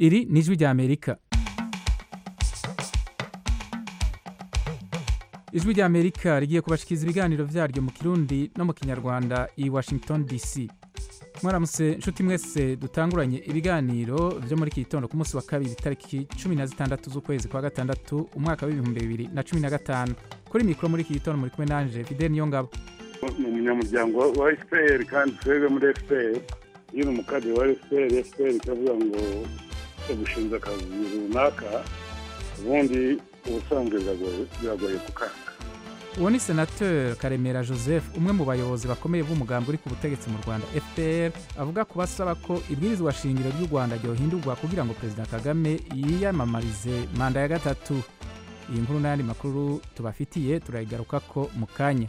Iri ni ijwi ry'Amerika. Ijwi ry'Amerika rigiye kubashikiriza ibiganiro vyaryo mu Kirundi no mu Kinyarwanda i Washington DC. Mwaramutse nshuti mwese dutanguranye ibiganiro vyo muri iki gitondo ku munsi wa kabiri tariki 16 z'ukwezi kwa gatandatu umwaka wa 2015. Kuri mikro muri iki gitondo muri kumwe nanje Fidel Niyongabo. Umunyamuryango wa FPR kandi twebwe muri FPR yiri umukadre wa FPR kavuga ngo ubushinja kazi runaka ubundi ubusanzwe biragoye kukanga. Uwo ni Senateur Karemera Joseph, umwe mu bayobozi bakomeye b'umugambi uri ku butegetsi mu Rwanda FPR, avuga ku basaba ko ibwirizwa shingiro ry'u Rwanda ryohindurwa kugira ngo President Kagame yiyamamarize manda ya gatatu. Iyi nkuru n'ayandi makuru tubafitiye turayigarukako mu kanya.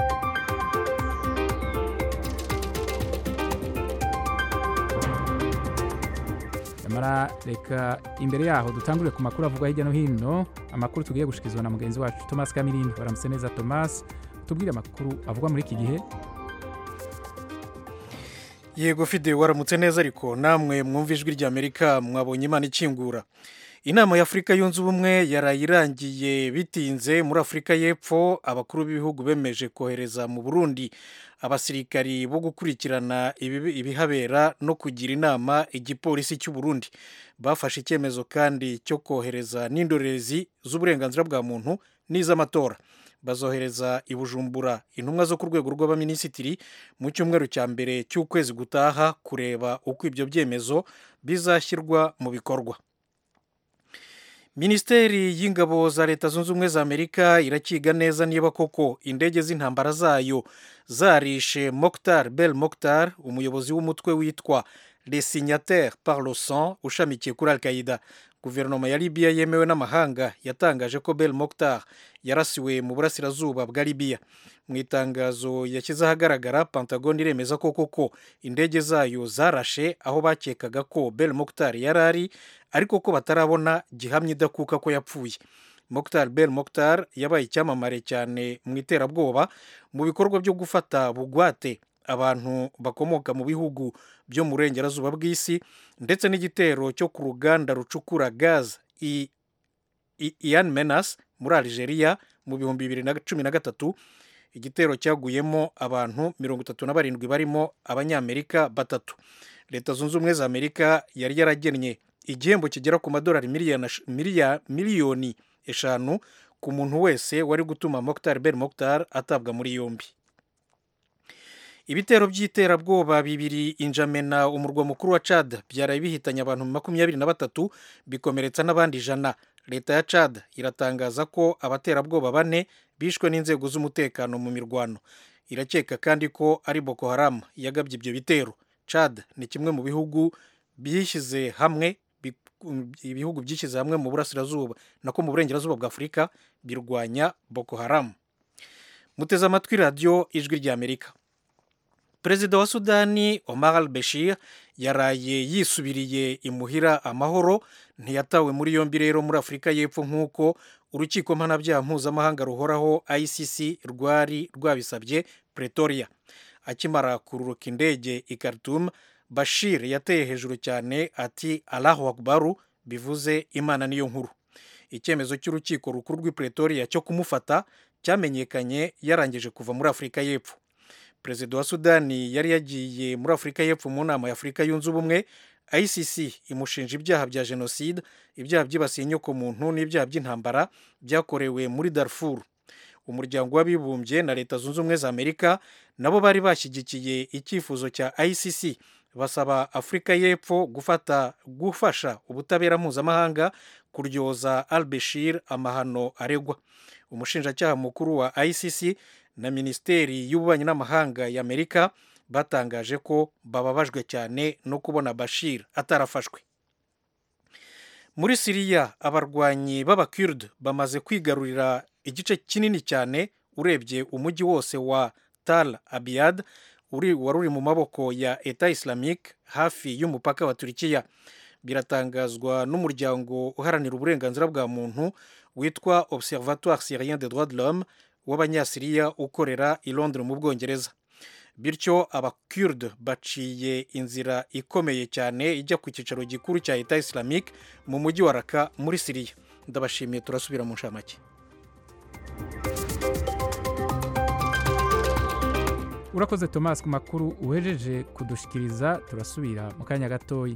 Reka imbere yaho dutangure ku makuru avuga hirya no hino, amakuru tugiye gushikizwa na mugenzi wacu Thomas Kamirindi. Baramutse neza Thomas, tubwire amakuru avuga muri iki gihe. Yego Fide, waramutse neza ariko namwe mwumva ijwi ry'Amerika mwabonye Imana ikingura. Inama ya Afrika yunze ubumwe yarayirangiye bitinze muri Afrika y'Epfo. Abakuru b'ibihugu bemeje kohereza mu Burundi abasirikari bo gukurikirana ibihabera no kugira inama igipolisi cy'u Burundi. Bafashe icyemezo kandi cyo kohereza n'indorerezi z'uburenganzira bwa muntu n'iz'amatora. Bazohereza i Bujumbura intumwa zo ku rwego rw'abaminisitiri mu cyumweru cya mbere cy'ukwezi gutaha kureba uko ibyo byemezo bizashyirwa mu bikorwa. Minisiteri y'ingabo za Leta Zunze Ubumwe za Amerika irakiga neza niba koko indege z'intambara zayo zarishe Mokhtar Bel Mokhtar, umuyobozi w'umutwe witwa Les Signataires par le Sang ushamikiye kuri Al-Qaeda. Guverinoma ya Libya yemewe n'amahanga yatangaje ko Bel Mokhtar yarasiwe mu burasirazuba bwa Libya. Mu itangazo yashyize ahagaragara, Pentagon iremeza ko koko indege zayo zarashe aho bakekaga ko Bel Mokhtar yarari, ariko ko batarabona gihamya idakuka ko yapfuye. Mokhtar Bel Mokhtar yabaye icyamamare cyane mu iterabwoba mu bikorwa byo gufata bugwate abantu bakomoka mu bihugu byo mu burengerazuba bw'isi, ndetse n'igitero cyo ku ruganda rucukura gaz Ian Menas muri Algeria mu 2013. Igitero cyaguyemo abantu 37 barimo abanyamerika 3. Leta Zunze Ubumwe za Amerika yari yaragennye igihembo kigera ku madolari miliyoni 5 ku muntu wese wari gutuma Mokhtar Bel Mokhtar atabwa muri yombi. Ibitero by'iterabwoba bibiri Injamena, umurwa mukuru wa Chad, byaraye bihitanye abantu 23 bikomeretsa n'abandi 100. Leta ya Chad iratangaza ko abaterabwoba 4 bishwe n'inzego z'umutekano mu mirwano. Irakeka kandi ko ari Boko Haram yagabye ibyo bitero. Chad ni kimwe mu bihugu byishyize hamwe mu burasirazuba nako mu burengerazuba bwa Afurika birwanya Boko Haram. Muteze amatwi radio ijwi ry'Amerika. Perezida wa Sudani Omar al-Bashir yaraye yisubiriye imuhira amahoro, ntiyatawe muri yombi rero muri Afrika y'Epfo nk'uko urukiko mpanabyaha mpuzamahanga ruhoraho ICC rwari rwabisabye Pretoria. Akimara kururuka indege i Khartoum, Bashir yateye hejuru cyane ati Allahu Akbar, bivuze Imana niyo nkuru. Icyemezo cy'urukiko rukuru rw'i Pretoria cyo kumufata cyamenyekanye yarangije kuva muri Afrika y'Epfo. Perezida wa Sudani yari yagiye muri Afrika y'Epfo mu nama ya Afrika yunze ubumwe. ICC imushinja ibyaha bya jenoside, ibyaha byibasiye inyoko muntu n'ibyaha by'intambara byakorewe muri Darfur. Umuryango w'abibumbye na Leta Zunze Ubumwe za Amerika nabo bari bashyigikiye icyifuzo cya ICC, basaba Afrika y'Epfo gufasha ubutabera mpuzamahanga kuryoza al-Bashir amahano aregwa. Umushinjacyaha mukuru wa ICC na Minisiteri y'Ububanyi n'Amahanga ya Amerika batangaje ko bababajwe cyane no kubona Bashir atarafashwe. Muri Syria, abarwanyi b'Abakurd bamaze kwigarurira igice kinini cyane, urebye umujyi wose wa Tal Abyad wari uri mu maboko ya Etat Islamique hafi y'umupaka wa Turkiya. Biratangazwa n'umuryango uharanira uburenganzira bwa muntu witwa Observatoire Syrien des droits de l'homme w'Abanyasiriya ukorera i Londres mu Bwongereza. bityo abakurde baciye inzira ikomeye cyane ijya ku cyicaro gikuru cya Eta Islamique mu mujyi wa Raqqa muri Syria. Ndabashimiye, turasubira mu nshamake. Urakoze Thomas ku makuru uhejeje kudushikiriza. Turasubira mu kanya gatoyi.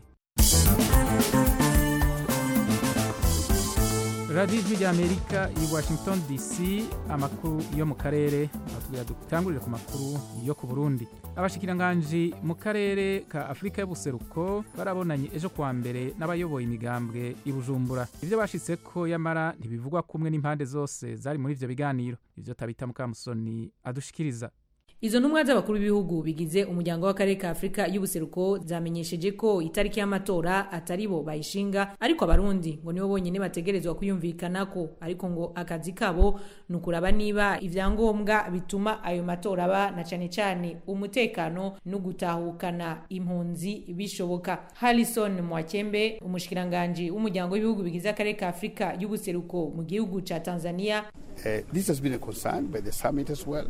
Radio y'Amerika i Washington DC, amakuru yo mu karere. Atubwira dutangurire ku makuru yo ku Burundi. Abashikiranganji mu karere ka Afrika y'ubuseruko barabonanye ejo kwa mbere n'abayoboye imigambwe i Bujumbura. Ivyo bashitseko yamara ntibivugwa kumwe n'impande zose zari muri ivyo biganiro. Ivyo Tabita Mukamusoni adushikiriza. Izo ntumwa z'abakuru b'ibihugu bigize umuryango w'akarere ka Afrika y'ubuseruko zamenyesheje ko itariki y'amatora atari bo bayishinga, ariko abarundi ngo nibo bonyene bategerezwa kuyumvikanako, ariko ngo akazi kabo nukuraba niba ivyangombwa bituma ayo matora aba na cane cane umutekano no gutahukana impunzi bishoboka. Harrison Mwakembe, umushikiranganje w'umuryango w'ibihugu bigize akarere ka Afrika y'ubuseruko mu gihugu ca Tanzania, this has been a concern by the summit as well.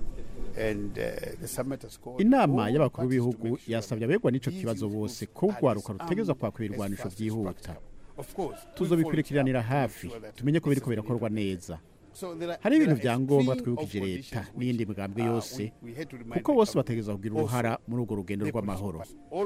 Inama y'abakuru b'ibihugu yasabye abegwa n'ico kibazo bose ko urwaruka rutegerezwa kwaka ibirwanisho vyihuta. Tuzobikurikiranira hafi tumenye ko biriko birakorwa neza. Hari ibintu vyangombwa twibukije leta n'iyindi migambwe yose kuko bose bategerezwa kugira uruhara muri urwo rugendo rw'amahoro.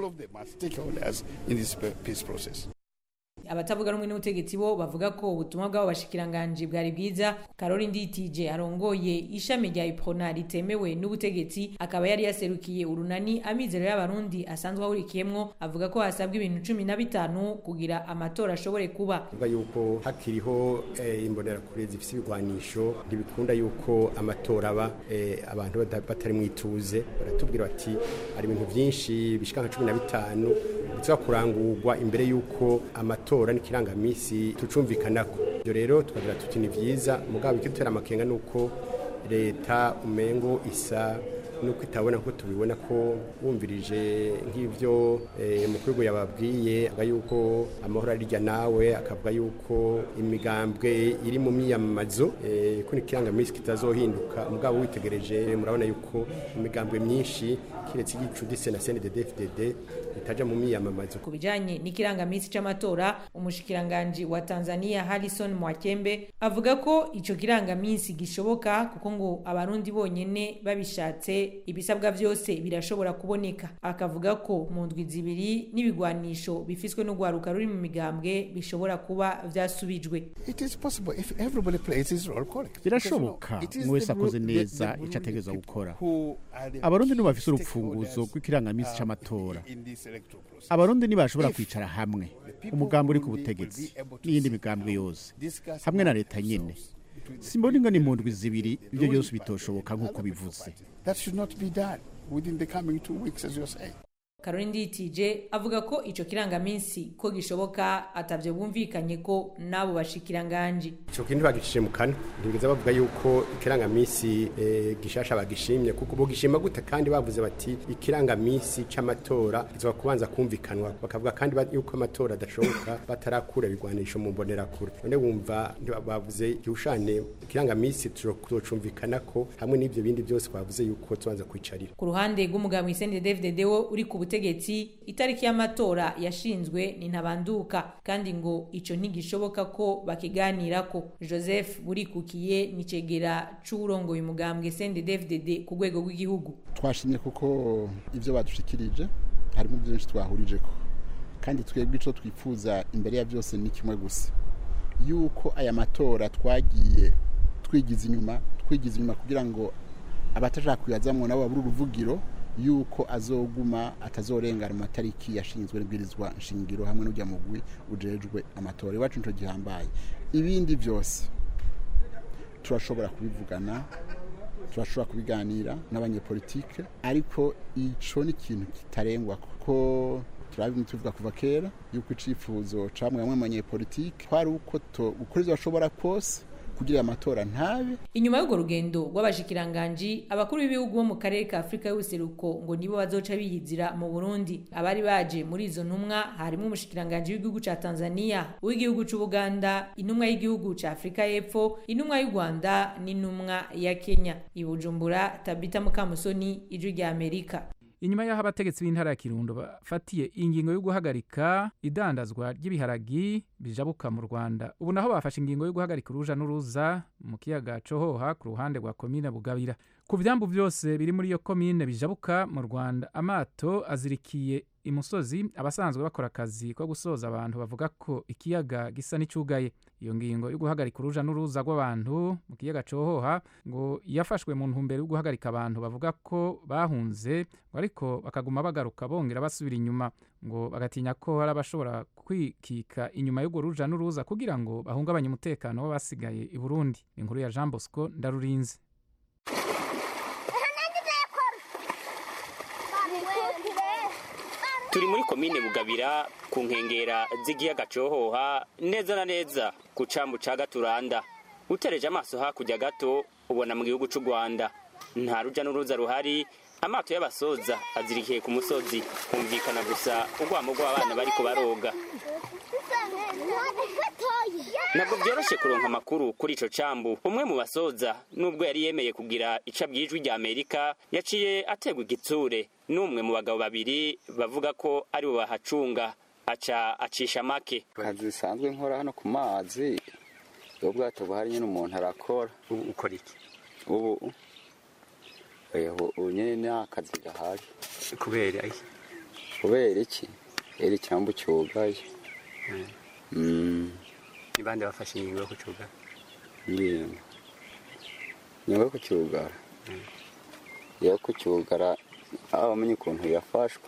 Abatavuga rumwe n'ubutegetsi bo bavuga ko ubutumwa bw'abo bashikiranganje bwari bwiza. Caroline Nditije arongoye ishami rya Iprona ritemewe n'ubutegetsi, akaba yari yaserukiye urunani amizero y'abarundi asanzwe ahurikiyemwo, avuga ko hasabwa ibintu 15 kugira amatora ashobore kuba. Avuga yuko hakiriho imbonera kure zifise ibigwanisho ntibikunda yuko amatora aba abantu batari mwituze. Baratubwira bati ari ibintu byinshi bishika 15 bitwa kurangurwa imbere yuko amatora n'ikirangamisi tucumvikanako. Ibyo rero tukagira tuti ni vyiza, mugabo ikitera amakenga nuko leta umengo isa nuko itabona ko tubibona ko wumvirije nk'ivyo mukuru yababwiye aga yuko amahoro arirya nawe, akavuga yuko imigambwe iri mu miyamamazo ko n'ikirangamisi kitazohinduka. Mugabo witegereje murabona yuko imigambwe myinshi kiretse igicudise na CNDD-FDD itaja mu miyamamazo. Kubijanye n'ikirangamisi c'amatora, umushikiranganje wa Tanzania Harrison Mwakembe avuga ko ico kirangamisi gishoboka kuko ngo abarundi bonyene babishatse ibisabwa vyose birashobora kuboneka. Akavuga ko mu ndwi zibiri n'ibigwanisho bifiswe no gwaruka ruri mu migambwe bishobora kuba vyasubijwe. Birashoboka mwese akoze neza ico ategerezwa gukora. Abarundi nibo bafise urupfunguzo rw'ikirangamisi c'amatora. Abarundi ntibashobora kwicara hamwe, umugambi uri ku butegetsi n'iyindi migambwe yose hamwe na leta nyene. Simbona ingana impundwi zibiri ibyo byose bitoshoboka nk'uko bivuze. Caroline Nditije avuga ko ico kirangamisi ko gishoboka atavyo bumvikanye ko nabo bashikiranganje. Ico kintu bagicishije mu kana ndigeze bavuga yuko ikirangamisi gishasha bagishimye kuko bo gishima gute, kandi bavuze bati ikirangamisi c'amatora kizoba kubanza kumvikanwa, bakavuga kandi yuko amatora adashoboka batarakura bigwanisho mu mbonera kure. None wumva bavuze yushane ikirangamisi tuzocumvikanako hamwe n'ivyo bindi byose bavuze yuko tubanza kwicarira. Ku ruhande rw'umugambwe CNDD-FDD wo uri ku butegetsi, itariki y'amatora yashinzwe ni ntabanduka kandi ngo ico ntigishoboka ko bakiganirako. Joseph Burikukiye ni cegera c'urongoye umugambwe CNDD-FDD ku rwego rw'igihugu. Twashimye kuko ivyo badushikirije harimo byinshi twahurijeko, kandi twebwe ico twifuza imbere ya byose ni kimwe gusa, yuko aya matora twagiye twigiza inyuma kugira ngo abataja kuyazamwo nabo babura uruvugiro, yuko azoguma atazorengana amatariki yashinzwe n'ibwirizwa nshingiro hamwe n'ujya mugwi ujejwe amatora. Iwacu nico gihambaye. Ibindi byose turashobora kubivugana, turashobora kubiganira n'abanyepolitike, ariko ico ni ikintu kitarengwa kuko tuvuga kuva kera yuko icifuzo camwe bamwe abanyepolitike kwari uko ukurizo bashobora kose kugira amatora ntabe. Inyuma y'urwo rugendo rw'abashikiranganji abakuru b'ibihugu bo mu karere ka Afrika y'ubuseruko ngo nibo bazoca biyizira mu Burundi. Abari baje muri izo ntumwa harimo umushikiranganji w'igihugu ca Tanzania, w'igihugu c'u Buganda, intumwa y'igihugu ca Afrika y'Epfo, intumwa y'u Rwanda n'intumwa ya Kenya. I Bujumbura, Tabita Mukamusoni, Ijwi rya Amerika. Inyuma y'aho abategetsi b'intara ya Kirundo bafatiye ingingo yo guhagarika idandazwa ry'ibiharagi bijabuka mu Rwanda, ubu naho bafashe ingingo yo guhagarika uruja n'uruza mu kiyaga Cohoha ku ruhande rwa komine Bugabira. Ku vyambu vyose biri muri iyo komine bijabuka mu Rwanda, amato azirikiye imusozi. Abasanzwe bakora akazi ko gusoza abantu bavuga ko ikiyaga gisa n'icugaye. Iyo ngingo yo guhagarika uruja n'uruza rw'abantu mu kiyaga Cohoha ngo yafashwe mu ntumbero yo guhagarika abantu bavuga ko bahunze, ariko bakaguma bagaruka bongera basubira inyuma, ngo bagatinya ko hari abashobora kwikika inyuma y'urwo ruja n'uruza kugira ngo bahungabanye umutekano w'abasigaye i Burundi. Inkuru ya Jean Bosco Ndarurinze. Turi muri komine Bugabira ku nkengera z'ikiyaga Cohoha, neza na neza ku cambu ca Gaturanda. Utereje amaso hakurya gato ubona mu gihugu c'u Rwanda. Nta ruja n'uruza ruhari, amato y'abasoza azirikiye ku musozi, humvikana gusa urwamo rw'abana bariko baroga. Ntabwo byoroshe kuronka amakuru kuri ico cambu. Umwe mu basoza nubwo yari yemeye kugira ica bw'Ijwi rya Amerika yaciye ategwa igitsure n'umwe mu bagabo babiri bavuga ko ari bo bahacunga, acisha make. Kazi bisanzwe nkora hano ku mazi, ubwato buhari nyine umuntu arakora. Ukora iki? Ubu nyine ni akazi gahari. Kubera iki? Kubera iki? Eri cyambu cyugaye. Ni bande bafashe ingingo yo kucyugara? Ingingo yo kucyugara? Yo kucyugara abamenye ukuntu yafashwe.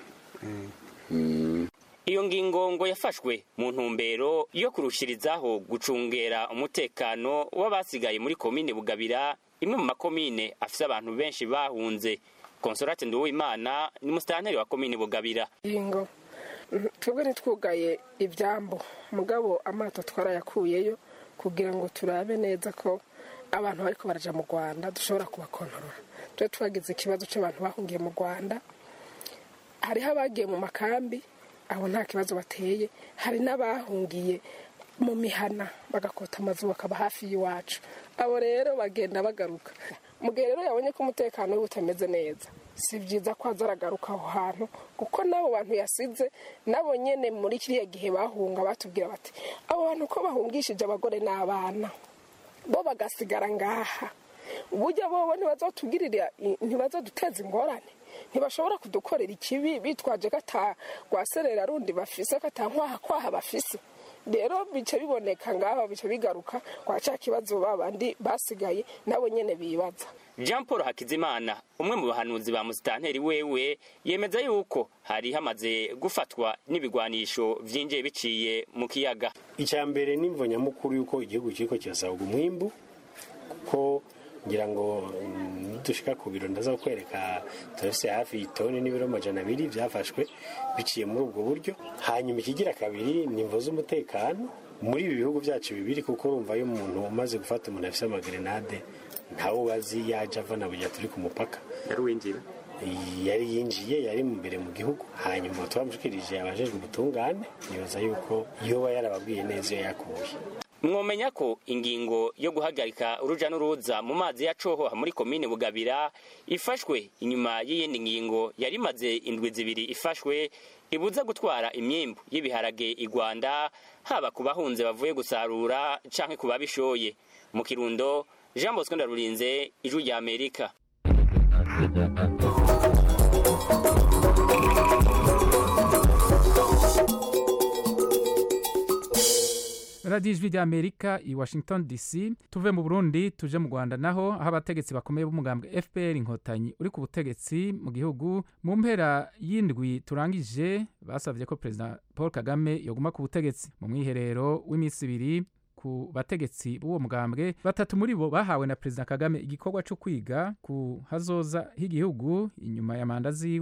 Iyo ngingo ngo yafashwe mu ntumbero yo kurushirizaho gucungera umutekano w'abasigaye muri komine Bugabira, imwe mu makomine afise abantu benshi bahunze. Consolate Nduwimana ni musitanteri wa komine Bugabira. Ingo twebwe ntitwugaye ibyambo, mugabo amato twarayakuyeyo kugira ngo turabe neza ko abantu bariko baraja mu Rwanda dushobora kubakontorora. Twe twagize ikibazo cy'abantu bahungiye mu Rwanda, hariho abagiye mu makambi, abo nta kibazo bateye, hari n'abahungiye mu mihana bagakota amazu bakaba hafi y'iwacu, abo rero bagenda bagaruka. Mugihe rero yabonye ko umutekano utameze neza, si byiza ko azaragaruka aho hantu, kuko nabo bantu yasize nabo nyene muri kiriya gihe bahunga batubwira bati abo bantu ko bahungishije abagore n'abana bo bagasigara ngaha, uburyo bobo ntibazotugirira, ntibazoduteza ingorane, ntibashobora kudukorera ikibi bitwaje kata rwaserera rundi bafise kata kwaha bafise. Rero bice biboneka ngaho bice bigaruka kwa ca kibazo babandi basigaye nabo nyene bibaza. Jean Paul Hakizimana, umwe mu bahanuzi ba musitanteri wewe, yemeza yuko hari hamaze gufatwa n'ibigwanisho vyinjiye biciye mu kiyaga. Icyambere nimvo nyamukuru yuko igihugu kiriko kirasabwa umwimbu, kuko ngira ngo dushika ku biro ndaza kwereka turafise hafi itoni n'ibiro 200 byafashwe biciye muri ubwo buryo. Hanyuma ikigira kabiri nimvo z'umutekano muri ibi bihugu byacu bibiri, kuko urumva yo umuntu umaze gufata umuntu afise amagrenade ntawo bazi yaje avana burya turi ku mupaka. Yari yinjiye, yari imbere mu gihugu, hanyuma twamushikirije abajejwe ubutungane, nibaza yuko yoba yarababwiye neza yakuye. Mwomenya ko ingingo yo guhagarika uruja n'uruza mu mazi ya Cohoha muri komine Bugabira ifashwe inyuma y'iyindi ngingo yari maze indwi zibiri ifashwe ibuza gutwara imyimbu y'ibiharage i Rwanda, haba ku bahunze bavuye gusarura canke ku babishoye. Mu Kirundo, Jean Bosco Ndarurinze, Ijwi rya Amerika. Radio Ijwi rya Amerika i Washington DC. Tuve mu Burundi tuje mu Rwanda, naho aho abategetsi bakomeye b'umugambwe FPR Inkotanyi uri ku butegetsi mu gihugu mu mpera y'indwi turangije basavye ko President Paul Kagame yoguma ku butegetsi. Mu mwiherero w'imisi ibiri ku bategetsi b'uwo mugambwe, batatu muri bo bahawe na President Kagame igikorwa cyo kwiga ku hazoza h'igihugu inyuma ya manda ziwe,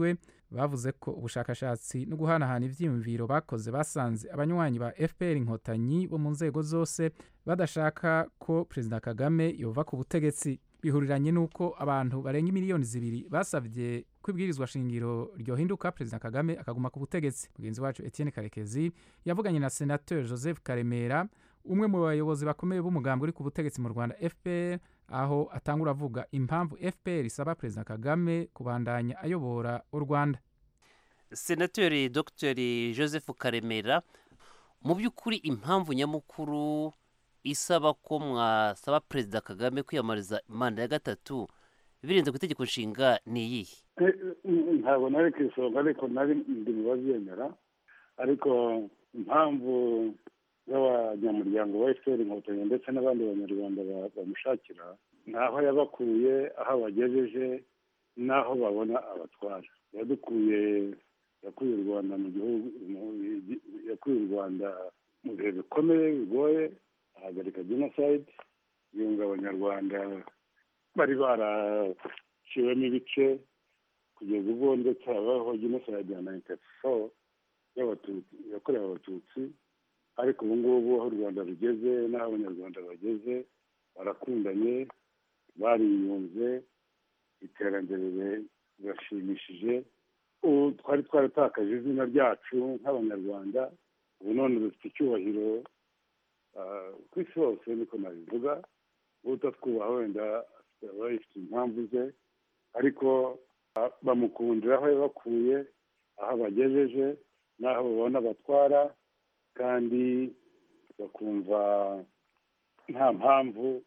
bavuze ko ubushakashatsi no guhanahana ivyiyumviro bakoze basanze abanywanyi ba FPR inkotanyi bo mu nzego zose badashaka ko Perezida Kagame yova ku butegetsi. Bihuriranye n'uko abantu barenga imiliyoni 2 basavye kwibwirizwa shingiro ryohinduka Perezida Kagame akaguma ku butegetsi. Mugenzi wacu Etienne Karekezi yavuganye na Senateur Joseph Karemera, umwe mu bayobozi bakomeye b'umugambi uri ku butegetsi mu Rwanda FPR, aho atangura avuga impamvu FPR isaba Perezida Kagame kubandanya ayobora u Rwanda. Senateur Dr Joseph Karemera, mu by'ukuri impamvu nyamukuru isaba ko mwasaba Perezida Kagame kwiyamariza manda ya gatatu birenze ku itegeko nshinga ni iyihe? Ntabwo nari kwisonga ariko nari ndi mu babyemera, ariko impamvu y'abanyamuryango ba FPR inkotanyi ndetse n'abandi banyarwanda bamushakira naho yabakuye, aho abagejeje n'aho babona abatwara. yakuye u Rwanda mu gihugu, yakuye u Rwanda mu bihe bikomeye bigoye, ahagarika genocide, yunga abanyarwanda bari baraciwemo ibice kugeza ubwo ndetse habaho genocide ya 94 yakorewe abatutsi. Ariko ubu ngubu aho u Rwanda rugeze n'aho abanyarwanda bageze barakundanye, bariyunze, iterambere rirashimishije. Ubu twari twaratakaje izina ryacu nk'abanyarwanda, ubu none dufite icyubahiro ku isi hose, niko nabivuga. utatwubaha wenda aba yifite impamvu ze, ariko bamukundira aho yabakuye, aho bagejeje n'aho babona batwara, kandi bakumva nta mpamvu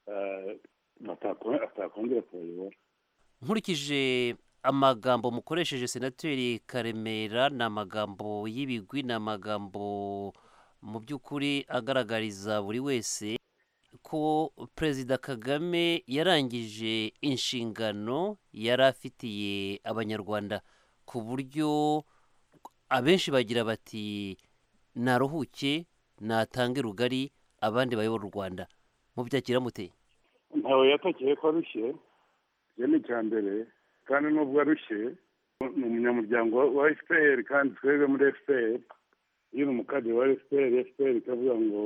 atakongera kubayobora. Nkurikije amagambo mukoresheje Senateri Karemera, ni amagambo y'ibigwi, ni amagambo mu by'ukuri agaragariza buri wese ko Perezida Kagame yarangije inshingano yari afitiye abanyarwanda, ku buryo abenshi bagira bati naruhuke natange rugari abandi bayobora u Rwanda. Mubyakira mute? Ntawe yatakeye ko arushye, iyo ni icya mbere, kandi nubwo arushye ni umunyamuryango wa FPR, kandi twebwe muri FPR iyo ni umukadiri wa FPR ikavuga ngo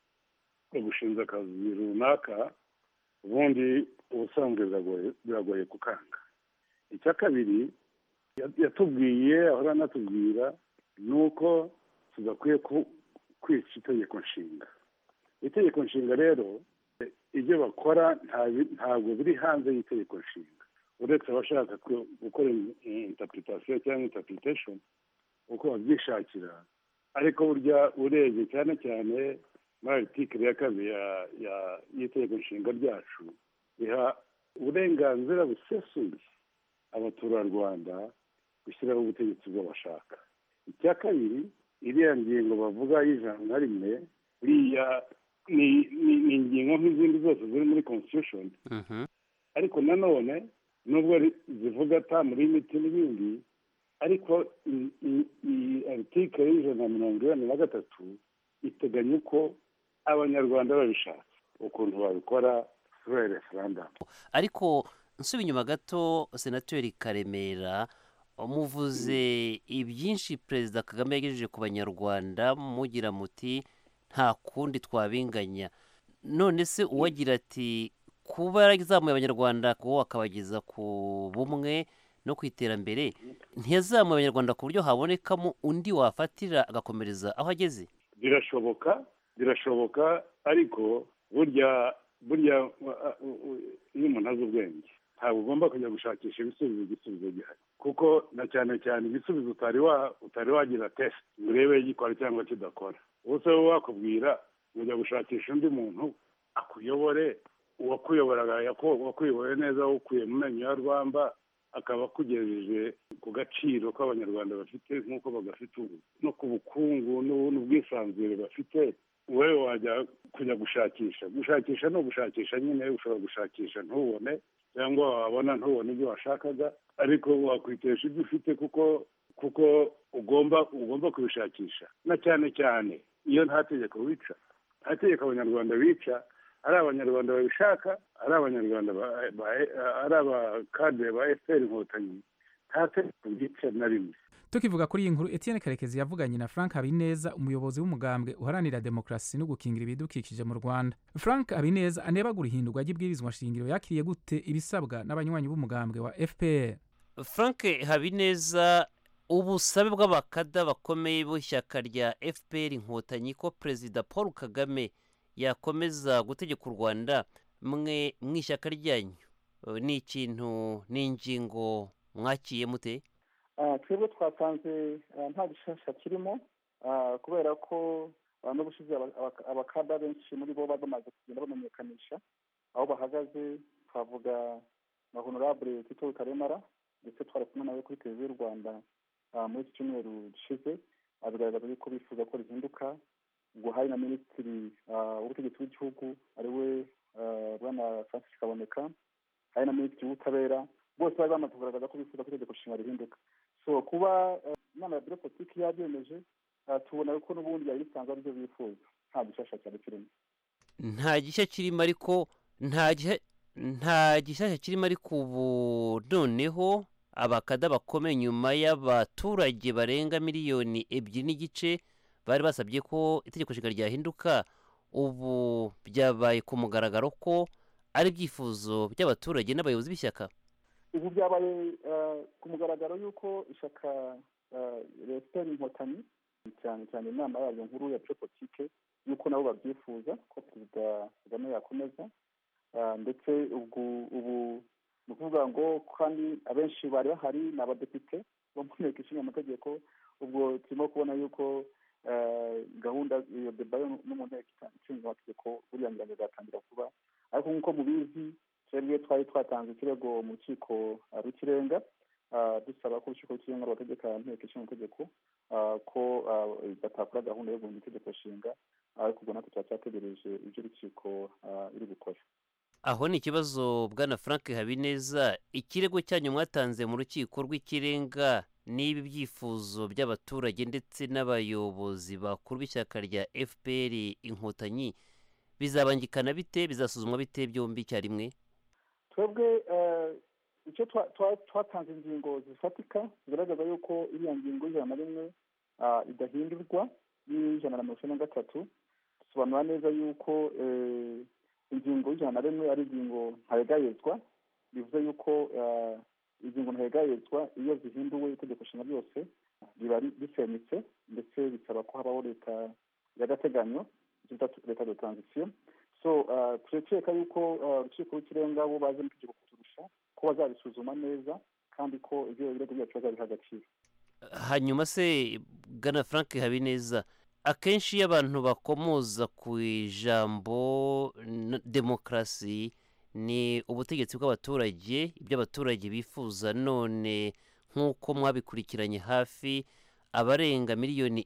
gushinza akazi runaka, ubundi ubusanzwe biragoye kukanga. Icya kabiri yatubwiye, ahora anatubwira, ni uko tudakwiye kwica itegeko nshinga. Itegeko nshinga rero ibyo bakora ntabwo biri hanze y'itegeko nshinga, uretse abashaka gukora interpretation cyangwa interpretation uko babyishakira. Ariko burya urebye cyane cyane muri article ya kabiri y'itegeko nshinga ryacu, biha uburenganzira busesuye abaturarwanda gushyiraho ubutegetsi bwo bashaka. Icya kabiri, iriya ngingo bavuga y'101 iriya ni ingingo nk'izindi zose ziri muri constitution, ariko nanone nubwo zivuga ata muri imiti n'ibindi, ariko iyi article y'143 iteganya uko abanyarwanda babishatse ukuntu babikora kuri referendum. Ariko nsubi inyuma gato, Senateri Karemera, muvuze ibyinshi Perezida Kagame yagejeje ku banyarwanda, mugira muti nta kundi twabinganya. None se uwagira ati kuba yarazamuye abanyarwanda ko akabageza ku bumwe no ku iterambere, ntiyazamuye abanyarwanda ku buryo habonekamo undi wafatira agakomereza aho ageze? Birashoboka, ariko burya iyo umuntu azi ubwenge ntabwo ugomba kujya gushakisha igisubizo gihari, kuko na cyane cyane igisubizo utari wagira test ngo urebe gikora cyangwa kidakora. ubuse wowe wakubwira ujya gushakisha undi muntu akuyobore, uwakuyoboraga wakuyoboye neza, ukuye mu menyo ya rwamba, akaba akugejeje ku gaciro k'abanyarwanda bafite nk'uko bagafite ubu, no ku bukungu n'ubwisanzure bafite. wowe wajya kujya gushakisha no gushakisha nyine, ushobora gushakisha ntubone, cyangwa wabona ntubone ibyo washakaga, ariko wakwitesha ibyo ufite kuko ugomba kubishakisha. Na cyane cyane iyo nta tegeko wica, nta tegeko abanyarwanda bica, ari abanyarwanda babishaka, ari abanyarwanda ari abakadire ba FPR inkotanyi nta tegeko ryica na rimwe. tukivuga kuri iyi nkuru Etienne Karekezi yavuganye na Frank Habineza umuyobozi w'umugambwe uharanira demokarasi no gukingira ibidukikije mu Rwanda. Frank Habineza anebagura ihindurwa ry'ibwirizwa shingiro yakiriye gute ibisabwa n'abanywanyi b'umugambwe wa FPR. Frank Habineza, ubusabe bw'abakada bakomeye b'ishyaka rya FPR Inkotanyi ko Perezida Paul Kagame yakomeza gutegeka u Rwanda mwe mw'ishyaka ryanyu ni ikintu n'ingingo mwakiye mute? twebwe twatanze nta gishasha kirimo kubera ko n'ubushize abakada benshi muri bo bamaze kugenda bamenyekanisha aho bahagaze. twavuga na honorable Tito Rutaremara ndetse twari kumwe nawe kuri televiziyo y'u Rwanda muri iki cyumweru gishize abigaragaza yuko bifuza ko rihinduka. ubwo hari na minisitiri w'ubutegetsi bw'igihugu ariwe bwana Francis Kaboneka, hari na minisitiri w'ubutabera, bose bari bamaze kugaragaza ko bifuza ko itegeko nshinga rihinduka. so kuba inama ya biro politiki yabyemeje tubona ko n'ubundi yari bisanzwe aribyo bifuza, nta gishasha cyane kirimo. Nta gishya kirimo ariko nta gishasha kirimo ariko ubu noneho abakada bakomeye nyuma y'abaturage barenga 2.5 miliyoni n'igice bari basabye ko itegeko nshinga ryahinduka, ubu byabaye ku mugaragaro ko ari ibyifuzo by'abaturage n'abayobozi b'ishyaka. ubu byabaye ku mugaragaro y'uko ishyaka FPR Inkotanyi cyane cyane inama yayo nkuru ya politike y'uko nabo babyifuza ko Perezida Kagame yakomeza, ndetse ubu ni ukuvuga ngo kandi abenshi bari bahari ni abadepite bo mu nteko ishinga amategeko. ubwo turimo kubona y'uko gahunda iyo deba no mu nteko ishinga amategeko buriya ngira ngo izatangira vuba, ariko nk'uko mubizi twebwe twari twatanze ikirego mu rukiko rw'ikirenga dusaba ko urukiko rw'ikirenga rwategeka nteko ishinga amategeko ko batakora gahunda yo guhindura itegeko nshinga, ariko ubwo natwe turacyategereje ibyo urukiko iri gukora. Aho ni ikibazo bwana Frank Habineza, ikirego cyanyu mwatanze mu rukiko rw'ikirenga n'ibi byifuzo by'abaturage ndetse n'abayobozi bakuru b'ishyaka rya FPR Inkotanyi bizabangikana bite, bizasuzumwa bite byombi icyarimwe? twebwe icyo twatanze ingingo zifatika zigaragaza yuko iriya ngingo y'101 idahindurwa y'193 dusobanura neza yuko ingingo y'101 ari ingingo ntarengayezwa, bivuze yuko ingingo ntarengayezwa iyo zihinduwe itegeko nshinga byose biba bisemitse, ndetse bisaba ko habaho leta y'agateganyo, leta de transition. so turekeka yuko urukiko rw'ikirenga bo baje mu itegeko kuturusha ko bazabisuzuma neza kandi ko ibyo birego byacu bazabiha agaciro. Hanyuma se bwana Frank Habineza, akenshi iyo abantu bakomoza ku ijambo demokarasi ni ubutegetsi bw'abaturage, ibyo abaturage bifuza, none nk'uko mwabikurikiranye hafi abarenga 2.5 miliyoni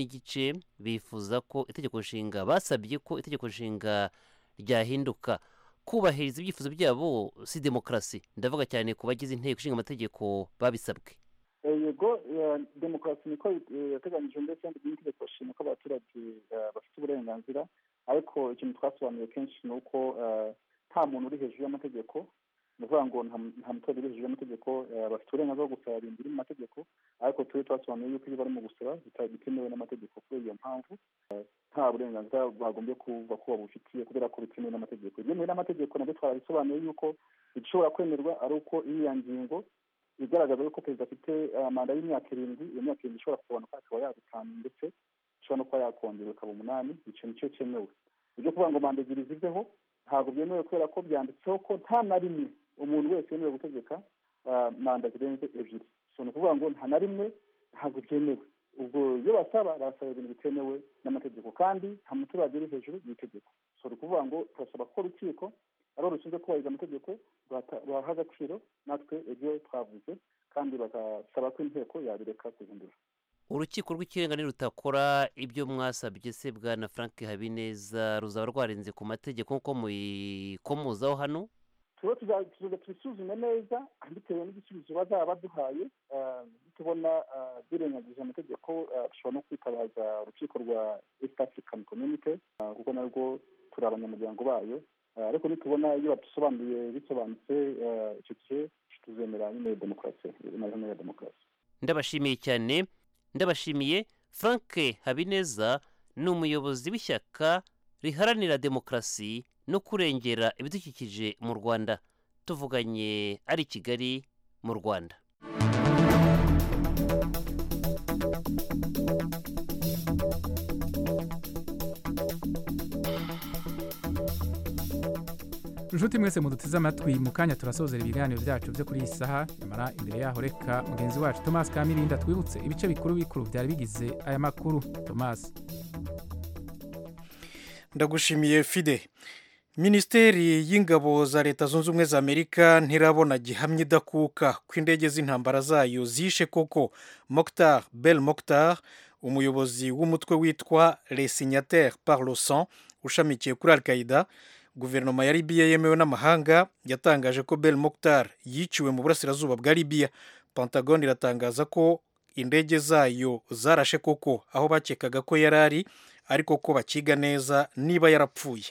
bifuza ko itegeko nshinga, basabye ko itegeko nshinga ryahinduka. Kubahiriza ibyifuzo byabo si demokarasi? Ndavuga cyane ku bagize inteko ishinga amategeko babisabwe. yego demokarasi niko yateganyije ndetse n'itegeko nshinga ko abaturage bafite uburenganzira, ariko ikintu twasobanuye kenshi ni uko nta muntu uri hejuru y'amategeko. ni ukuvuga ngo nta muturage uri hejuru y'amategeko, bafite uburenganzira bwo gusaba ibintu biri mu mategeko, ariko twe twasobanuye yuko iyo bari mu gusaba bitemewe n'amategeko. kubera iyo mpamvu nta burenganzira bagombye kuva ko babufitiye kubera ko bitemewe n'amategeko. ibyemewe n'amategeko nabyo twarabisobanuye yuko igishobora kwemerwa ari uko iriya ngingo igaragaza yuko perezida afite manda y'imyaka 7, iyo myaka 7 ishobora kugabanuka akaba yaba 5 ndetse ishobora no kuba yakongera ikaba 8. icyo nicyo cyemewe. ibyo kuvuga ngo manda 2 ziveho ntabwo byemewe kubera ko byanditseho ko nta na rimwe umuntu wese yemewe gutegeka manda zirenze 2. so ni ukuvuga ngo nta na rimwe ntabwo byemewe. ubwo iyo basaba ibintu bitemewe n'amategeko kandi nta muturage uri hejuru y'itegeko. so ni ukuvuga ngo turasaba ko urukiko abo rushinzwe kubahiriza amategeko baha agaciro natwe ibyo twavuze, kandi bagasaba ko inteko yabireka guhindura. Urukiko rw'ikirenga nirutakora ibyo mwasabye se bwana Frank Habineza ruzaba rwarenze ku mategeko nk'uko muyikomozaho hano? tubisuzume neza bitewe n'igisubizo bazaba baduhaye. tubona birengagije amategeko dushobora no kwitabaza urukiko rwa East African Community kuko narwo turi abanyamuryango bayo, ariko nitubona iyo badusobanuriye bisobanutse icyo gihe tuzemera inzira nyine demokarasi n'amahame ya demokarasi. Ndabashimiye cyane, ndabashimiye. Frank Habineza ni umuyobozi w'ishyaka riharanira demokarasi no kurengera ibidukikije mu Rwanda. Tuvuganye ari i Kigali mu Rwanda. inshuti mwese muduteze amatwi mu kanya turasozera ibiganiro byacu byo kuri iyi saha. nyamara imbere yaho reka mugenzi wacu Thomas Kamirinda twibutse ibice bikuru byari bigize aya makuru. Thomas. Ndagushimiye Fide. Minisiteri y'ingabo za Leta Zunze Ubumwe za Amerika ntirabona gihamya idakuka ko indege z'intambara zayo zishe koko Mokhtar Bel Mokhtar, umuyobozi w'umutwe witwa Les Signataires par le Sang ushamikiye kuri Al-Qaeda. Guverinoma ya Libya yemewe n'amahanga yatangaje ko Bel Mokhtar yiciwe mu burasirazuba bwa Libya. Pentagon iratangaza ko indege zayo zarashe koko aho bakekaga ko yarari, ariko ko bakiga neza niba yarapfuye.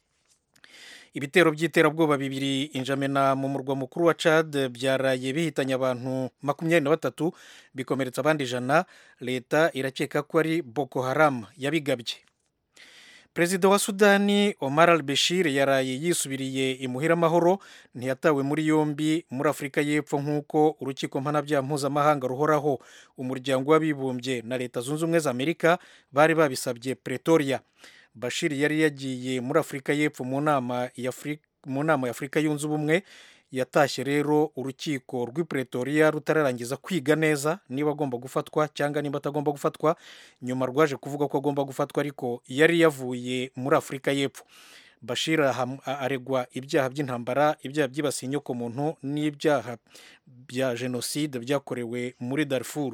Ibitero by'iterabwoba bibiri Injamena mu murwa mukuru wa Chad byaraye bihitanye abantu 23 bikomeretsa abandi 100. Leta irakeka ko ari Boko Haram yabigabye. Perezida wa Sudani Omar al-Bashir yaraye yisubiriye imuhira amahoro, ntiyatawe muri yombi muri Afurika y'Epfo nk'uko urukiko mpanabyaha mpuzamahanga ruhoraho, umuryango w'abibumbye na Leta Zunze Ubumwe za Amerika bari babisabye Pretoria. Bashir yari yagiye muri Afurika y'Epfo mu nama ya Afurika yunze ubumwe. Yatashye rero urukiko rw'i Pretoria rutararangiza kwiga neza niba agomba gufatwa cyangwa niba atagomba gufatwa. Nyuma rwaje kuvuga ko agomba gufatwa, ariko yari yavuye muri Afurika y'Epfo. Bashir aregwa ibyaha by'intambara, ibyaha byibasiye inyokomuntu n'ibyaha bya jenoside byakorewe muri Darfur.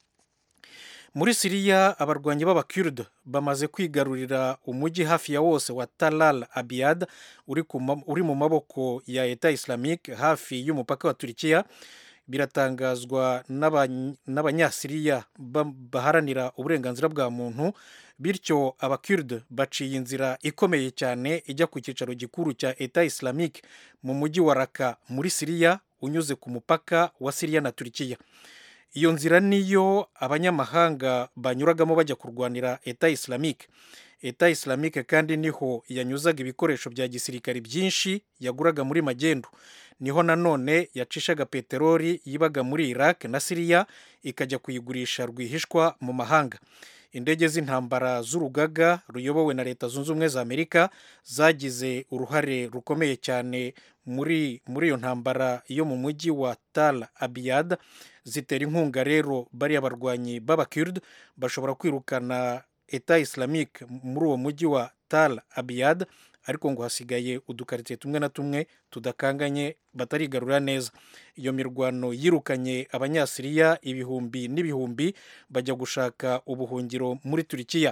Muri Siriya abarwanyi b'Abakurde bamaze kwigarurira umujyi hafi ya wose wa Tal Abyad uri mu maboko ya Eta Islamique hafi y'umupaka wa Turkiya. Biratangazwa n'abanyasiriya baharanira uburenganzira bwa muntu. Bityo Abakurde baciye inzira ikomeye cyane ijya ku cyicaro gikuru cya Eta Islamique mu mujyi wa Raqqa muri Siriya, unyuze ku mupaka wa Siriya na Turkiya. Iyo nzira niyo abanyamahanga banyuragamo bajya kurwanira Eta Islamique. Eta Islamique kandi niho yanyuzaga ibikoresho bya gisirikare byinshi yaguraga muri magendu. Niho nanone yacishaga peteroli yibaga muri Iraq na Siriya ikajya kuyigurisha rwihishwa mu mahanga. Indege z'intambara z'urugaga ruyobowe na Leta Zunze Ubumwe za Amerika zagize uruhare rukomeye cyane muri iyo ntambara yo mu mujyi wa Tal Abyad. Zitera inkunga rero bari abarwanyi b'Abakurde bashobora kwirukana Eta Islamique muri uwo mujyi wa Tal Abyad, ariko ngo hasigaye udukaritsiye tumwe na tumwe tudakanganye batarigarura neza. Iyo mirwano yirukanye abanyasiriya ibihumbi n'ibihumbi bajya gushaka ubuhungiro muri Turkiya.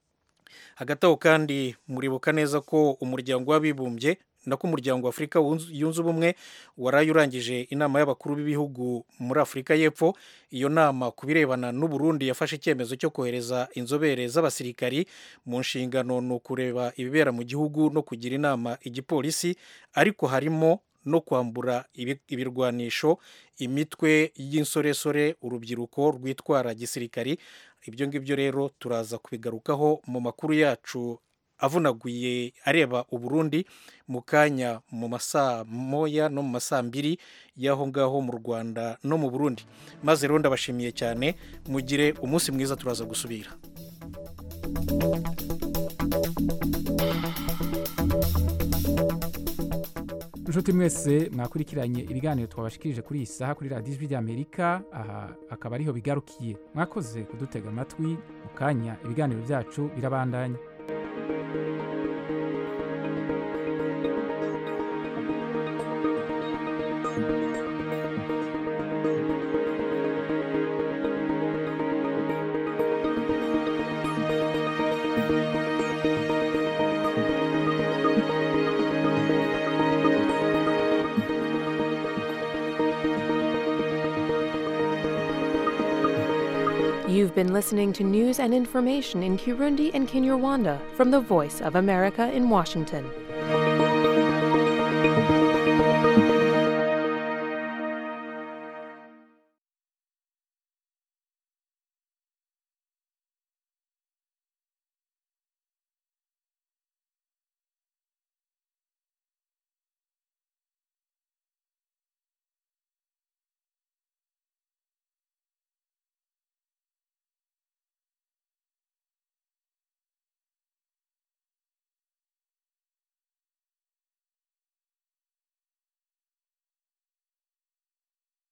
Hagati aho kandi muribuka neza ko umuryango w'abibumbye nako umuryango wa Afurika yunze ubumwe waraye urangije inama y'abakuru b'ibihugu muri Afurika y'Epfo. Iyo nama ku birebana n'u Burundi yafashe icyemezo cyo kohereza inzobere z'abasirikari mu nshingano ni ukureba ibibera mu gihugu no kugira inama igipolisi, ariko harimo no kwambura ibirwanisho imitwe y'insoresore urubyiruko rwitwara gisirikari. Ibyo ngibyo rero turaza kubigarukaho mu makuru yacu avunaguye areba u Burundi mu kanya mu masaa moya no mu masaa 2 y'aho ngaho mu Rwanda no mu Burundi. Maze rero ndabashimiye cyane, mugire umunsi mwiza, turaza gusubira. Inshuti mwese mwakurikiranye ibiganiro twabashikirije kuri iyi saha kuri Radio Ijwi ry'Amerika. Aha akaba ariho bigarukiye. Mwakoze kudutega amatwi. Mu kanya ibiganiro byacu birabandanya. You've been listening to news and information in Kirundi and Kinyarwanda from the Voice of America in Washington.